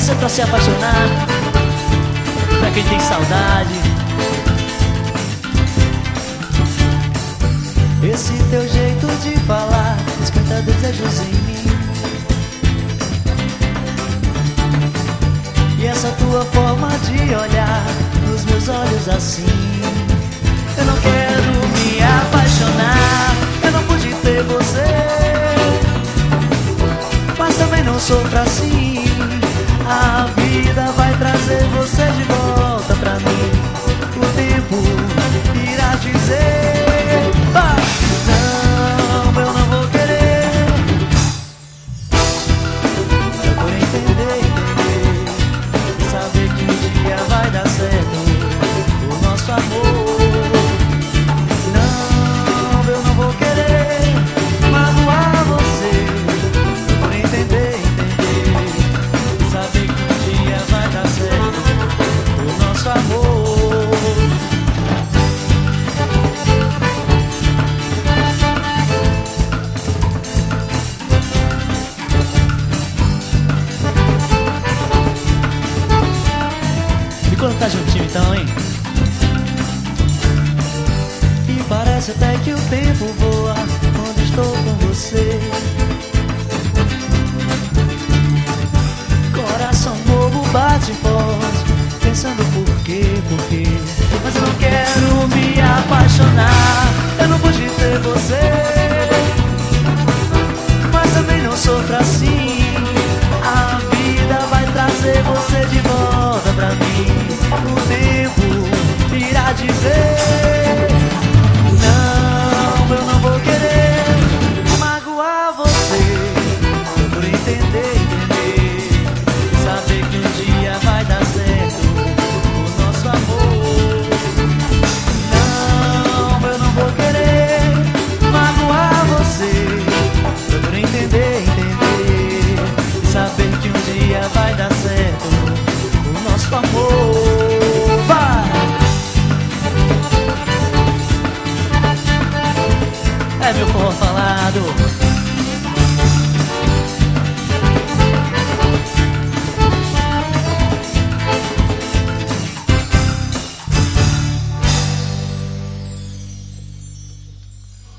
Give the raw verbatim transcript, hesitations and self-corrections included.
Essa é pra se apaixonar, pra quem tem saudade. Esse teu jeito de falar desperta desejos em mim. E essa tua forma de olhar nos meus olhos assim. Eu não quero me apaixonar, eu não pude ter você, mas também não sofro assim. A vida vai trazer você de volta pra mim. O tempo irá dizer ah, não, eu não vou querer. Eu vou entender, entender e saber que um dia vai dar certo o nosso amor. Não, eu não vou querer magoar você. Eu vou entender, entender e saber que um dia vai dar certo o nosso amor. E quando tá juntinho então, hein? E parece até que o tempo voa quando estou com você. Coração novo bate forte, pensando por quê, por quê. Mas eu não quero me apaixonar, eu não pude ter você, mas também não sofro assim. A vida vai trazer você de volta pra mim. O tempo irá dizer não, eu não vou querer magoar você. Por entender, entender, saber que um dia vai dar certo o nosso amor. Não, eu não vou querer magoar você. Por entender, entender, saber que um dia vai dar certo